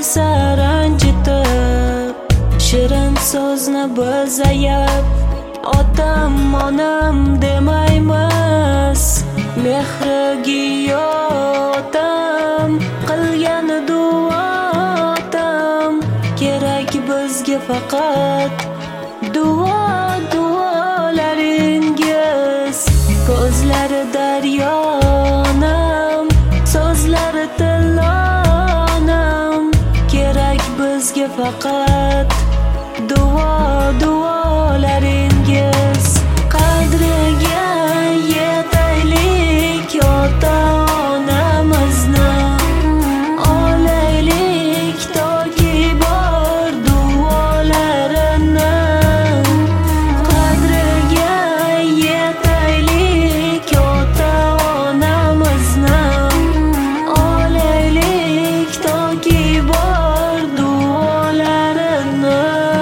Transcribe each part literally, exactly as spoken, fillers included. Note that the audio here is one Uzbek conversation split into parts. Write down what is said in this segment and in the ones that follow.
esa ranjitib, shirin so'zni biz ayab, otam onam demaymiz. Mehriga yotam, qilgan duotam, kerak bizga faqat duo duolaringiz. Ko'zlari daryonam, so'zlari tilonam, kerak bizga faqat duo duolaringiz. Qadriga yetaylik ota-onamizni, olaylik toki bor duolarini. Qadriga yetaylik ota-onamizni, olaylik toki bor duolarini.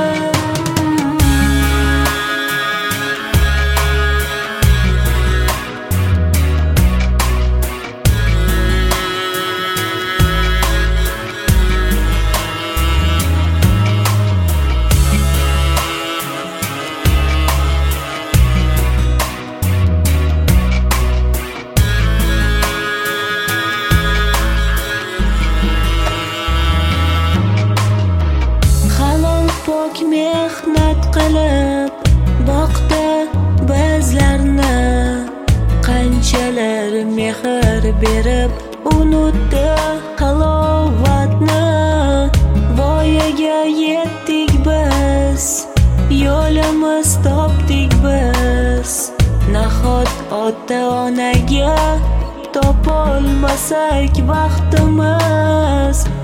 Pok mehnat qilib boqdi bizlarni, qanchalar mehr berib unutdi halovatni. Voyaga yetdik biz, yo'limiz topdik biz. Nahot ota-onaga topolmasak vaqtimiz,